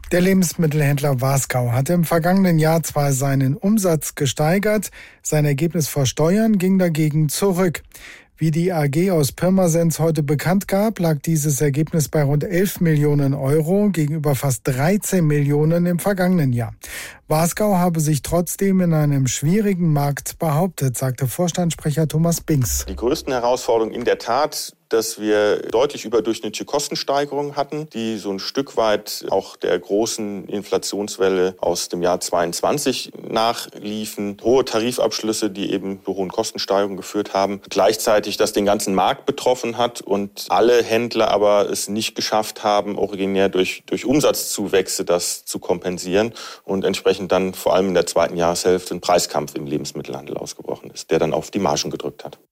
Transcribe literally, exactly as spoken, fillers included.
Der Lebensmittelhändler Wasgau hatte im vergangenen Jahr zwar seinen Umsatz gesteigert, sein Ergebnis vor Steuern ging dagegen zurück. Wie die A G aus Pirmasens heute bekannt gab, lag dieses Ergebnis bei rund elf Millionen Euro gegenüber fast dreizehn Millionen im vergangenen Jahr. Wasgau habe sich trotzdem in einem schwierigen Markt behauptet, sagte Vorstandssprecher Thomas Binks. Die größten Herausforderungen in der Tat, dass wir deutlich überdurchschnittliche Kostensteigerungen hatten, die so ein Stück weit auch der großen Inflationswelle aus dem Jahr zweiundzwanzig nachliefen. Hohe Tarifabschlüsse, die eben zu hohen Kostensteigerungen geführt haben. Gleichzeitig das den ganzen Markt betroffen hat und alle Händler aber es nicht geschafft haben, originär durch, durch Umsatzzuwächse das zu kompensieren und entsprechend dann vor allem in der zweiten Jahreshälfte ein Preiskampf im Lebensmittelhandel ausgebrochen ist, der dann auf die Margen gedrückt hat.